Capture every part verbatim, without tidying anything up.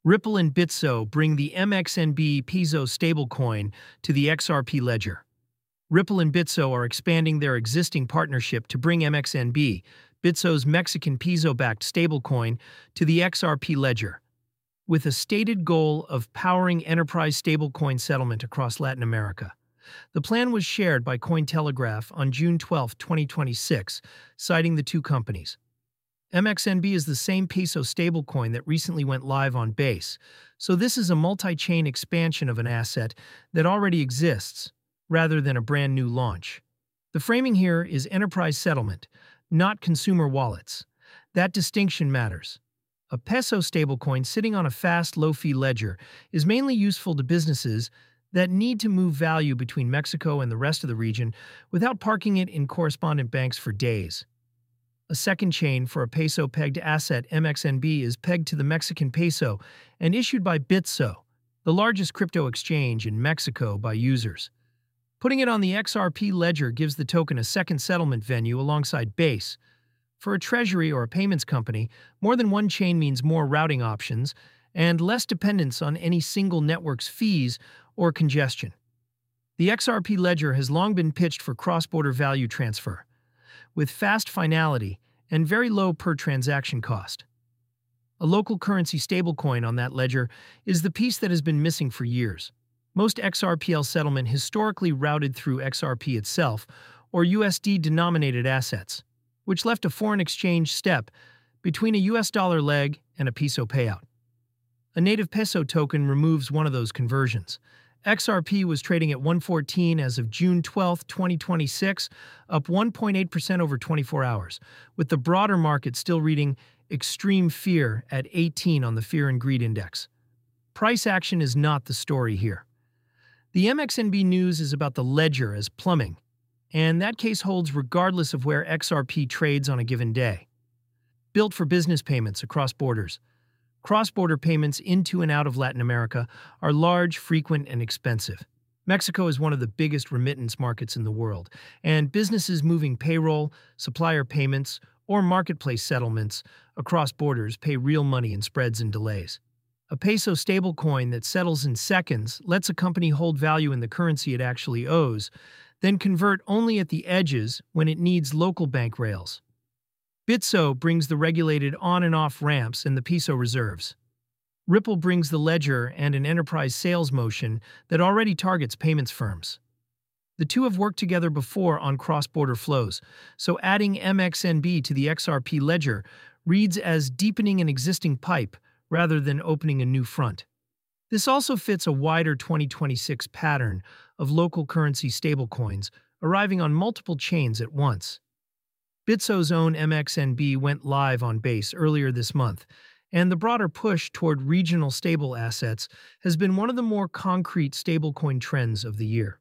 Ripple and Bitso bring the M X N B Peso stablecoin to the X R P ledger. Ripple and Bitso are expanding their existing partnership to bring M X N B, Bitso's Mexican peso-backed stablecoin, to the X R P ledger, with a stated goal of powering enterprise stablecoin settlement across Latin America. The plan was shared by Cointelegraph on June twelfth, twenty twenty-six, citing the two companies. M X N B is the same peso stablecoin that recently went live on Base, so this is a multi-chain expansion of an asset that already exists, rather than a brand new launch. The framing here is enterprise settlement, not consumer wallets. That distinction matters. A peso stablecoin sitting on a fast, low-fee ledger is mainly useful to businesses that need to move value between Mexico and the rest of the region without parking it in correspondent banks for days. A second chain for a peso-pegged asset, M X N B, is pegged to the Mexican peso and issued by Bitso, the largest crypto exchange in Mexico by users. Putting it on the X R P ledger gives the token a second settlement venue alongside Base. For a treasury or a payments company, more than one chain means more routing options and less dependence on any single network's fees or congestion. The X R P ledger has long been pitched for cross-border value transfer, with fast finality and very low per-transaction cost. A local currency stablecoin on that ledger is the piece that has been missing for years. Most X R P L settlement historically routed through X R P itself or U S D-denominated assets, which left a foreign exchange step between a U S dollar leg and a peso payout. A native peso token removes one of those conversions. X R P was trading at one fourteen as of June twelfth, twenty twenty-six, up one point eight percent over twenty-four hours, with the broader market still reading extreme fear at eighteen on the Fear and Greed Index. Price action is not the story here. The M X N B news is about the ledger as plumbing, and that case holds regardless of where X R P trades on a given day. Built for business payments across borders, cross-border payments into and out of Latin America are large, frequent, and expensive. Mexico is one of the biggest remittance markets in the world, and businesses moving payroll, supplier payments, or marketplace settlements across borders pay real money in spreads and delays. A peso stablecoin that settles in seconds lets a company hold value in the currency it actually owes, then convert only at the edges when it needs local bank rails. Bitso brings the regulated on and off ramps and the peso reserves. Ripple brings the ledger and an enterprise sales motion that already targets payments firms. The two have worked together before on cross-border flows, so adding M X N B to the X R P ledger reads as deepening an existing pipe rather than opening a new front. This also fits a wider twenty twenty-six pattern of local currency stablecoins arriving on multiple chains at once. Bitso's own M X N B went live on Base earlier this month, and the broader push toward regional stable assets has been one of the more concrete stablecoin trends of the year.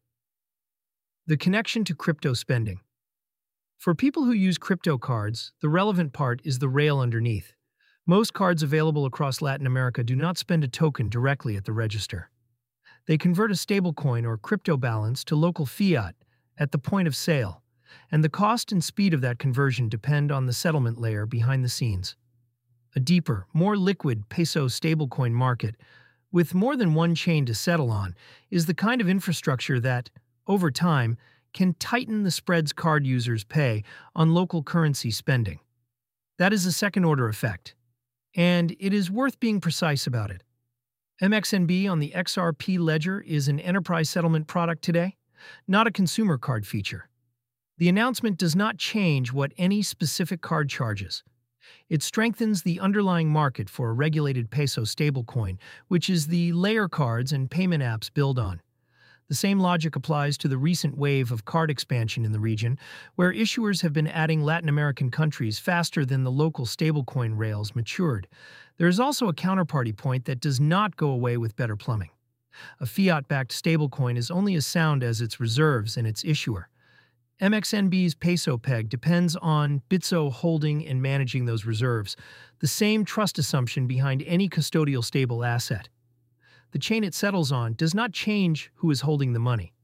The connection to crypto spending. For people who use crypto cards, the relevant part is the rail underneath. Most cards available across Latin America do not spend a token directly at the register. They convert a stablecoin or crypto balance to local fiat at the point of sale, and the cost and speed of that conversion depend on the settlement layer behind the scenes. A deeper, more liquid peso stablecoin market, with more than one chain to settle on, is the kind of infrastructure that, over time, can tighten the spreads card users pay on local currency spending. That is a second-order effect, and it is worth being precise about it. M X N B on the X R P ledger is an enterprise settlement product today, not a consumer card feature. The announcement does not change what any specific card charges. It strengthens the underlying market for a regulated peso stablecoin, which is the layer cards and payment apps build on. The same logic applies to the recent wave of card expansion in the region, where issuers have been adding Latin American countries faster than the local stablecoin rails matured. There is also a counterparty point that does not go away with better plumbing. A fiat-backed stablecoin is only as sound as its reserves and its issuer. M X N B's peso peg depends on Bitso holding and managing those reserves, the same trust assumption behind any custodial stable asset. The chain it settles on does not change who is holding the money.